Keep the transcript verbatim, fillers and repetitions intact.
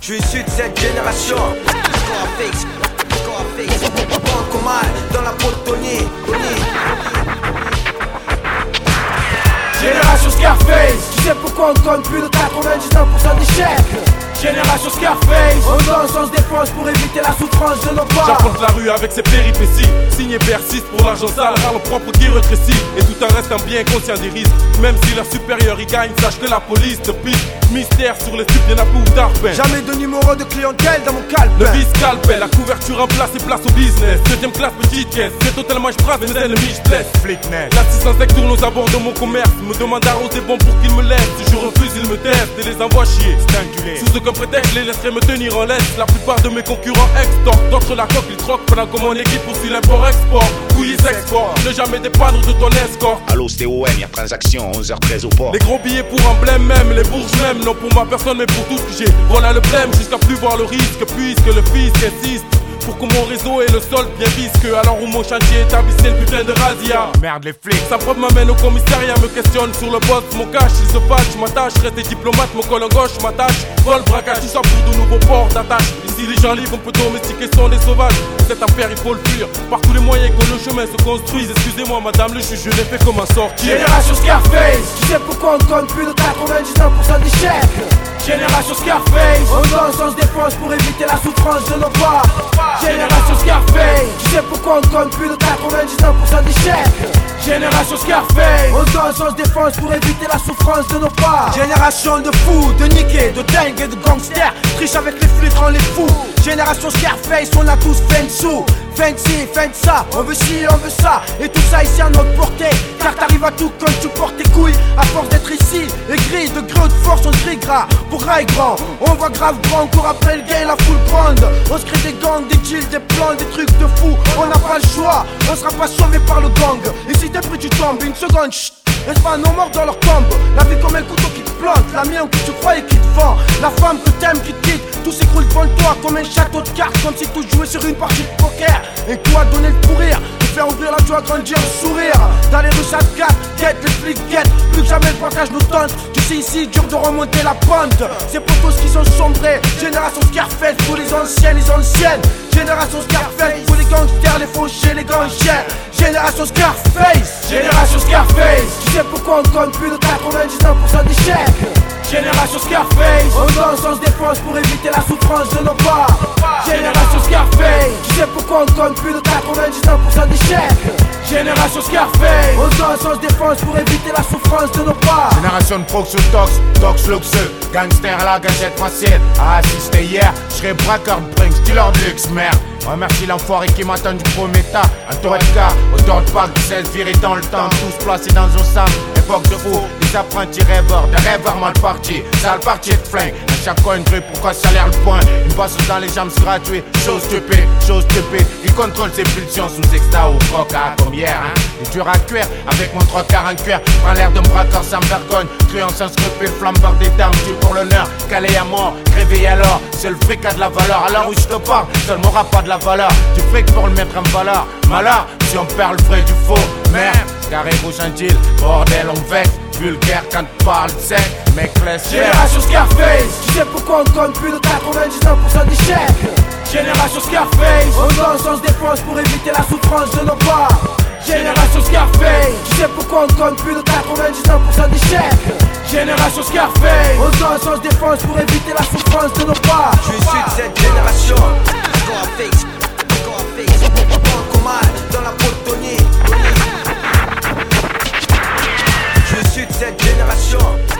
Je suis issu de cette génération. Scarface, Scarface, banque au mal dans la peau de Tony, Tony. Génération Scarface, tu sais pourquoi on compte plus de quatre-vingt-dix-neuf pour cent d'échecs. Génération Scarface, on danse sans se défense pour éviter la souffrance de nos pas. J'apporte la rue avec ses péripéties. Signé persiste pour l'argent sale, rare le propre qui rétrécit. Et tout en restant bien conscient des risques. Même si leur supérieur y gagne, sache que la police te pique. Mystère sur les stupes, y'en a pour d'arpin. Jamais de numéro de clientèle dans mon calpe. Le vice scalpel, la couverture en place et place au business. Deuxième classe, petite caisse, c'est totalement je brasse, mes ennemis je blesse. Flicknet. La six cent cinq tourne aux abords de mon commerce. Me demande d'arroser bon pour qu'ils me laissent. Si je refuse, ils me testent et les envoient chier. Sous aucun prétexte, je les laisserai me tenir en laisse. La plupart de mes concurrents extorquent. D'autres la coque, ils troquent pendant que mon équipe poursuit l'import-export. Couillis export, ne jamais dépendre de ton escorte. Allô, c'était O M, y'a transaction, onze heures treize au port. Les gros billets pour emblème même, les bourges même. Non pour ma personne mais pour tout ce que j'ai. Voilà le blême jusqu'à plus voir le risque. Puisque le fisc insiste pour que mon réseau ait le solde bien visqueux. Alors où mon chantier établissait le putain de razzia. Merde les flics. Sa preuve m'amène au commissariat, me questionne sur le boss, mon cash, il se fâche, je m'attache, rester diplomate, mon col en gauche, m'attache, vol, braquage, tout ça pour de nouveaux ports d'attache. Ici les gens libres, on peut domestiquer, sont des sauvages. Cette affaire il faut le fuir, par tous les moyens que le chemin se construise. Excusez-moi madame le juge, je n'ai fait comment sortir. Génération Scarface, tu sais pourquoi on compte plus de quatre-vingt-dix-neuf pour cent d'échecs. Génération Scarface, on danse sans se défense pour éviter la souffrance de nos pas. Génération Scarface, tu sais pourquoi on compte plus de quatre-vingt-dix-neuf pour cent d'échecs. Génération Scarface, on danse sans se défense pour éviter la souffrance de nos pas. Génération de fous, de niqués, de dingues et de gangsters. Triche avec les flics, rend les fous. Génération Scarface, on a tous fait de sous. Fin de ci, fin de ça, on veut ci, on veut ça. Et tout ça ici à notre portée. Car t'arrives à tout quand tu portes tes couilles. À force d'être ici, aigri, de gros de force, on se crie gras. Pour rail grand, on voit grave grand. Cours après le gain, la foule grande. On se crée des gangs, des deals, des plans, des trucs de fou. On n'a pas le choix, on sera pas sauvé par le gang. Et si t'es pris, tu tombes, une seconde, chut. N'est-ce pas nos morts dans leur tombe. La vie comme un couteau qui te plante. La mienne que tu croyais qui te vend. La femme que t'aimes qui te quitte. Tout s'écroule devant toi comme un château de cartes. Comme si tout jouait sur une partie de poker. Et toi donner le pourrir, te faire ouvrir la joie, grandir le sourire. Dans les rues ça te gâte, guette, les flics guettent. Plus que jamais le partage nous tente. Tu sais ici dur de remonter la pente. C'est pour tous qui sont sombrés. Génération Scarface, tous les anciens, les anciennes. Génération Scarface, tous les gangsters, les fauchés, les gangsters. Génération Scarface, Génération Scarface. Tu sais pourquoi on compte plus de quatre-vingt-dix-neuf pour cent d'échecs. Génération Scarface, on danse sans se défense pour éviter la souffrance de nos pas. Génération Scarface, tu sais pourquoi on compte plus de quatre-vingt-dix-neuf pour cent d'échecs. Génération Scarface, on danse sans se défense pour éviter la souffrance de nos pas. Génération de prox ou tox, tox luxeux, gangster à la gâchette facile. À assister hier, j'serais braqueur de brinks, dealer de luxe, merde. Remercie l'enfoiré qui m'attend du premier tas. Un tour de car, autant de pack, seize virés dans le temps. Tous placés dans un sam, époque de fou. Des apprentis rêveurs, des rêveurs mal partis. Sale partie de flingue, à chaque coin de rue, pourquoi ça l'air le point. Une basse dans les jambes, c'est gratuit. Chose stupide, chose stupide. Il contrôle ses pulsions sous extra ou froc à comme hier, hein. Et dur à cuire, avec mon trois quarts en cuir. Prends l'air de braqueur sans vergogne. Truand sans scrupule, flambeur des dames, tu pour l'honneur. Calé à mort, réveillé alors. C'est le fric a de la valeur. Alors où je te parle, seul m'aura pas de la valeur. Du fric pour le mettre en valeur. Malheur, si on perd le vrai du faux. Merde, carré rouge en deal. Bordel, on vexe. Vulgaire quand tu parles sec. Mec, laisse faire. Génération Scarface, tu sais pourquoi on compte plus de quatre-vingt-dix-neuf pour cent d'échecs. Génération Scarface, on danse sans se défense pour éviter la souffrance de nos pas. Génération Scarface, tu sais pourquoi on compte plus de quatre-vingt-dix-neuf pour cent d'échecs. Génération Scarface, on danse sans se défense pour éviter la souffrance de nos pas. Je suis issu de cette génération. Scarface, Scarface, banque au mal dans la peau de Tony, Tony. Je suis issu de cette génération.